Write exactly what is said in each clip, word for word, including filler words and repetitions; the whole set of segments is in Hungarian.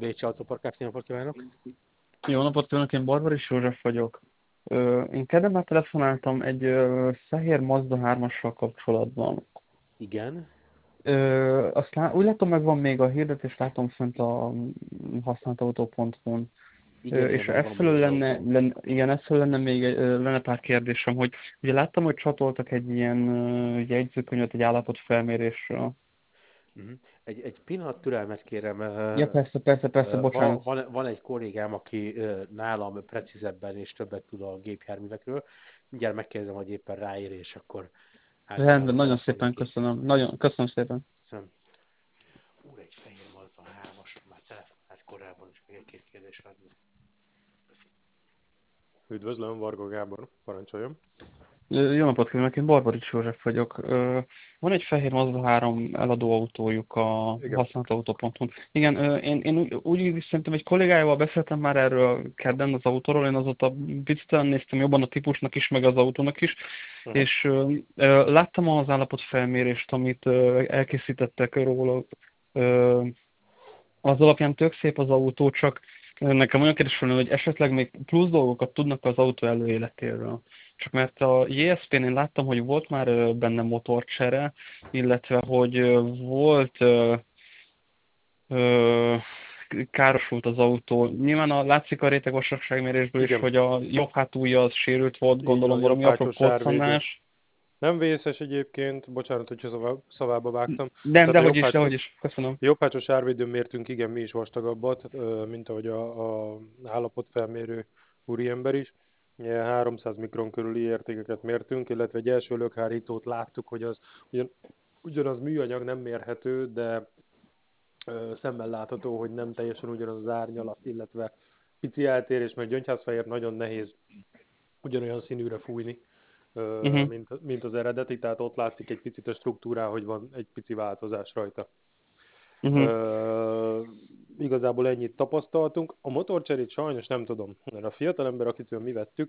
Bécsi Autóparkát, jó napot kívánok! Jó napot kívánok, én Barbaris József vagyok. Ö, én kedden már telefonáltam egy ö, fehér Mazda hármassal kapcsolatban. Igen, Ö, azt lá- úgy látom, meg van még a hirdetés, látom fönt a használtautó pont hu-n. igen, Ö, igen, és megvan a ezfelől az lenne, autó. lenne, igen, ezfelől lenne még egy- ö, lenne pár kérdésem, hogy ugye láttam, hogy csatoltak egy ilyen ö, jegyzőkönyvet egy állapotfelmérésről. Uh-huh. Egy, egy pillanat türelmet kérem. Ja, ö, persze, persze, persze, ö, va- bocsánat. Van, van egy kollégám, aki ö, nálam precízebben és többet tud a gépjárművekről. Mindjárt megkérdezem, hogy éppen ráér, és akkor átadnám a Rendben, nagyon telefon szépen neki. köszönöm. Nagyon, köszönöm szépen. Köszönöm. Úr, egy fehér Mazda hármas, már telefonált korábban, és még egy-két kérdés van. Üdvözlöm, Varga Gábor, parancsoljon. Jó napot kívánok, én Barbarics József vagyok. Ö, Van egy fehér Mazda három eladó autójuk a Igen. használtautó pont hu-n. Igen, ö, én, én úgy, úgy szerintem egy kollégájával beszéltem már erről kedden az autóról, én azóta picit néztem jobban a típusnak is, meg az autónak is, Uh-huh. és ö, ö, láttam az állapotfelmérést, amit ö, elkészítettek róla. Ö, Az alapján tök szép az autó, csak nekem olyan kérdés volna, hogy esetleg még plusz dolgokat tudnak az autó előéletéről. Csak mert a jé es pén én láttam, hogy volt már ö, benne motorcsere, illetve hogy ö, volt ö, ö, károsult az autó. Nyilván a, látszik a rétegvasagságmérésből is, Igen, hogy a jobb hátulja az sérült volt, így van, gondolom jobb valami apró hátsó sárvédő. koccanás. Nem vészes egyébként, bocsánat, hogyha szavá- szavába vágtam. Nem, Tehát a dehogy jobb is, hátsó, dehogy is. Köszönöm. jobb hátsó sárvédőn mértünk, igen, mi is vastagabbat, ö, mint ahogy a, a állapotfelmérő úriember is. Ilyen háromszáz mikron körüli értékeket mértünk, illetve egy első lökhárítót láttuk, hogy az ugyan, ugyanaz műanyag nem mérhető, de ö, szemmel látható, hogy nem teljesen ugyanaz az árnyalat, illetve pici eltérés, mert gyöngyházfehér nagyon nehéz ugyanolyan színűre fújni, ö, Uh-huh. mint, mint az eredeti, tehát ott látszik egy picit a struktúrá, hogy van egy pici változás rajta. Uh-huh. Ö, Igazából ennyit tapasztaltunk. A motorcserét sajnos nem tudom, mert a fiatalember, akitől mi vettük,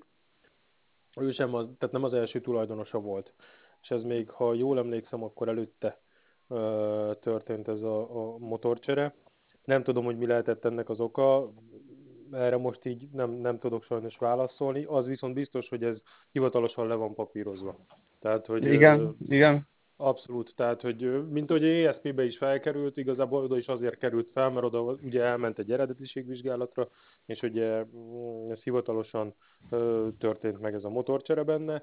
ő sem az, tehát nem az első tulajdonosa volt. És ez még, ha jól emlékszem, akkor előtte ö, történt ez a, a motorcsere. Nem tudom, hogy mi lehetett ennek az oka, erre most így nem, nem tudok sajnos válaszolni. Az viszont biztos, hogy ez hivatalosan le van papírozva. Tehát, hogy ö, Igen, igen. abszolút, tehát, hogy ö, mint hogy é es pé-be is felkerült, igazából oda is azért került fel, mert oda ugye elment egy eredetiségvizsgálatra, és ugye mm, ez hivatalosan ö, történt meg ez a motorcsere benne,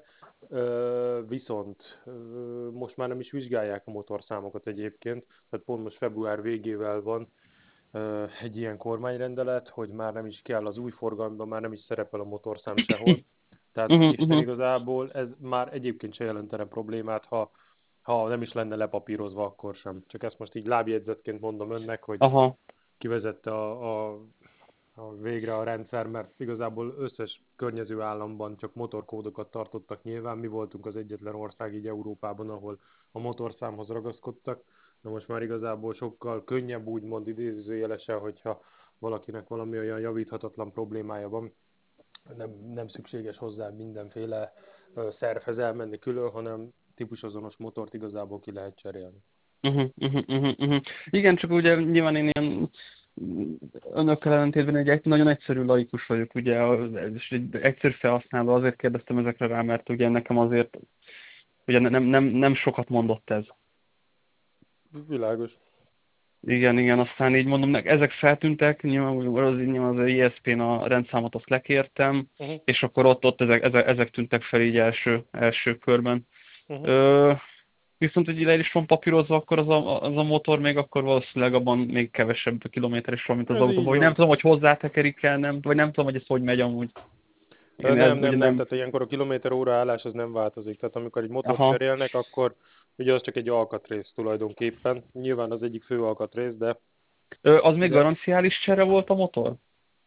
ö, viszont ö, most már nem is vizsgálják a motorszámokat egyébként, tehát pont most február végével van ö, egy ilyen kormányrendelet, hogy már nem is kell az új forgalomban, már nem is szerepel a motorszám sehol. Tehát Uh-huh, Isten uh-huh. igazából ez már egyébként se jelentene problémát, ha, ha nem is lenne lepapírozva, akkor sem. Csak ezt most így lábjegyzetként mondom önnek, hogy Aha. kivezette a, a, a végre a rendszer, mert igazából összes környező államban csak motorkódokat tartottak nyilván. Mi voltunk az egyetlen ország így Európában, ahol a motorszámhoz ragaszkodtak. Na most már igazából sokkal könnyebb úgymond idézőjelesen, hogyha valakinek valami olyan javíthatatlan problémája van, nem, nem szükséges hozzá mindenféle ö, szervhez elmenni külön, hanem típusazonos motort igazából ki lehet cserélni. Uh-huh, uh-huh, uh-huh, uh-huh. Igen, csak ugye nyilván én ilyen mm, önökkel ellentétben egy, egy nagyon egyszerű laikus vagyok, ugye, és egy egyszerű felhasználó, azért kérdeztem ezekre rá, mert ugye nekem azért, ugye nem, nem, nem sokat mondott ez. Világos. Igen, igen, aztán így mondom, nek- ezek feltűntek, nyilván az, nyilván az i es pén a rendszámot azt lekértem, Uh-huh, és akkor ott, ott ezek, ezek, ezek tűntek fel így első, első körben. uh-huh. Ö, Viszont, hogy le is van papírozva, akkor az a, az a motor még akkor valószínűleg abban még kevesebb kilométer is van, mint az Ez autóban. így Vagy nem van. tudom, hogy hozzátekerik el, nem, vagy nem tudom, hogy ez hogy megy amúgy. Ö, Én ez, Nem, nem, ugye nem, nem. tehát ilyenkor a kilométer óra állás az nem változik. Tehát amikor egy motort Aha. cserélnek, akkor ugye az csak egy alkatrész tulajdonképpen. Nyilván az egyik fő alkatrész, de Ö, az még de garanciális csere volt a motor?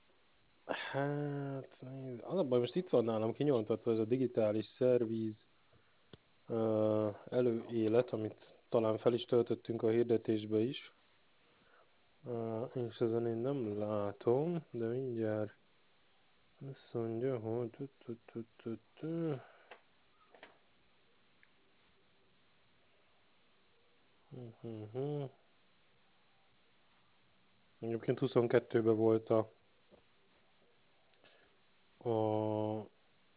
hát az a baj, most itt van nálam kinyomtatva ez a digitális szerviz ö, előélet, amit talán fel is töltöttünk a hirdetésbe is. Ö, és ezen én nem látom, de mindjárt azt mondja, hogy tü- tü- tü- tü- tü. Mhm. Egyébként huszonkettőben volt a, a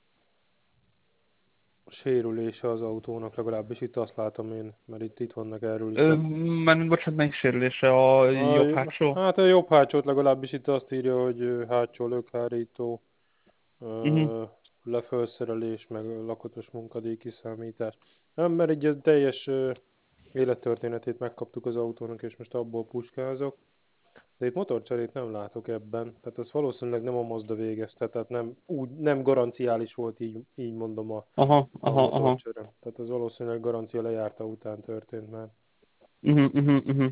sérülése az autónak, legalábbis itt azt látom én, mert itt, itt vannak erről is Ö, a, mert bocsánat, melyik sérülése? A a... jobb hátsó? Hát a jobb hátsót legalábbis itt azt írja, hogy ö, hátsó lökhárító, Uh-huh. ö, lefölszerelés, meg lakatos munkadíj kiszámítás. Nem, mert egy teljes ö, élettörténetét megkaptuk az autónak, és most abból puskázok. De itt motorcserét nem látok ebben, tehát ez valószínűleg nem a Mazda végezte, tehát nem, úgy, nem garanciális volt, így, így mondom a, Aha, a aha, aha. motorcsere. Tehát ez valószínűleg garancia lejárta után történt már. Uh-huh, uh-huh, uh-huh.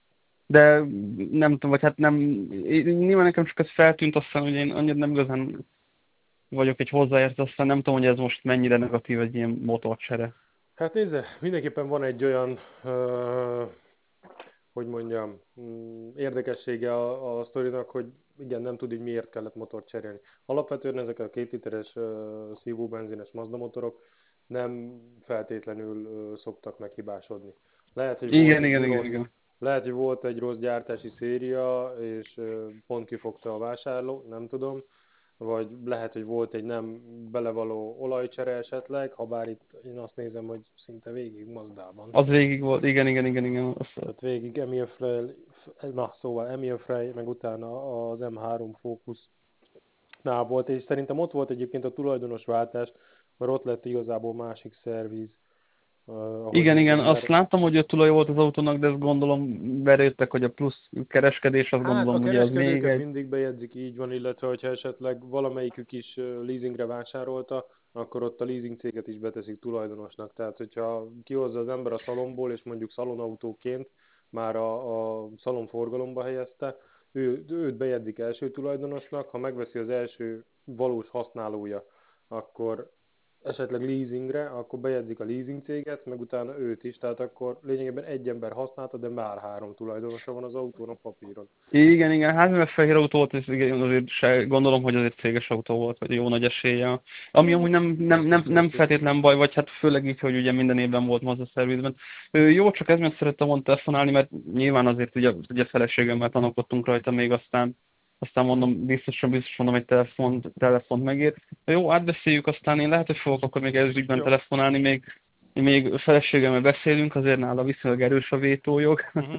De nem tudom, vagy hát nem, nyilván nekem csak ez feltűnt, aztán hogy én annyira nem igazán vagyok egy hozzáértő, aztán nem tudom, hogy ez most mennyire negatív egy ilyen motorcsere. Hát nézze, mindenképpen van egy olyan, ö, hogy mondjam, mm, érdekessége a, a sztorinak, hogy igen, nem tud, hogy miért kellett motort cserélni. Alapvetően ezek a két literes ö, szívóbenzines Mazda motorok nem feltétlenül ö, szoktak meghibásodni. Lehet, hogy volt Igen, egy igen, igen, rossz, igen. lehet, hogy volt egy rossz gyártási széria, és ö, pont kifogta a vásárló, nem tudom. Vagy lehet, hogy volt egy nem belevaló olajcsere esetleg, ha bár itt én azt nézem, hogy szinte végig Mazdában. Az végig volt, igen, igen, igen, igen. Azt, Tehát végig Emil Frey, na szóval Emil Frey, meg utána az em három Focusnál volt, és szerintem ott volt egyébként a tulajdonos váltás, mert ott lett igazából másik szerviz, uh, ahogy igen, igen, nézem, azt mert láttam, hogy a tulaj volt az autónak, de ezt gondolom beréttek, hogy a plusz kereskedés, azt hát a gondolom, ugye az még kereskedőket egy... mindig bejegyzik, így van, illetve hogyha esetleg valamelyikük is ö, leasingre vásárolta, akkor ott a leasing céget is beteszik tulajdonosnak. Tehát, hogyha kihozza az ember a szalomból, és mondjuk szalonautóként már a, a szalon forgalomba helyezte, ő, őt bejegyzik első tulajdonosnak, ha megveszi az első valós használója, akkor esetleg leasingre, akkor bejegyzik a leasing céget, meg utána őt is, tehát akkor lényegében egy ember használta, de már három tulajdonosa van az autónak papíron. Igen, igen, hát mivel fehér autó volt, és igen, azért se, gondolom, hogy azért céges autó volt, vagy jó nagy esélye. Ami amúgy nem, nem, nem, nem Biztos. feltétlen baj, vagy hát főleg így, hogy ugye minden évben volt Mazda szervizben. Ö, Jó, csak ez miatt szerettem volna telefonálni, mert nyilván azért ugye, ugye feleségemmel tanakodtunk rajta még, aztán aztán mondom, biztosan, biztos mondom, egy telefont, telefont megír. Jó, átbeszéljük, aztán én lehet, hogy fogok akkor még ez ügyben Jó. telefonálni, még, még a feleségemmel beszélünk, azért nála viszonylag erős a vétójog. Uh-huh.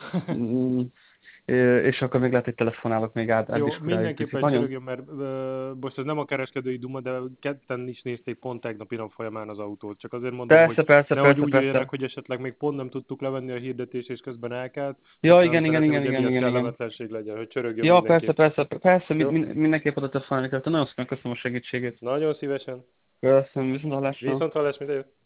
Mm, Ö, és akkor még lehet, hogy telefonálok, még át, Jó, átdiszkuráljuk picit. mindenképpen Nagyon? csörögjön, mert ö, most ez nem a kereskedői duma, de ketten is nézték pont tegnap nap folyamán az autót. Csak azért mondom, hogy Persze, persze, nehogy persze, úgy jöjjenek, persze. hogy esetleg még pont nem tudtuk levenni a hirdetést, és közben elkelt. Ja, Azt nem igen, igen, szeretném, igen, hogy igen, emiatt igen, igen. kellemetlenség legyen, hogy csörögjön Ja, persze, mindenképp. persze, persze, min- Jó? min- mindenképp oda telefonálni kell. Nagyon szépen köszönöm a segítségét. Nagyon szívesen. Köszönöm, viszont hallásra. Viszont hallás, minden jót.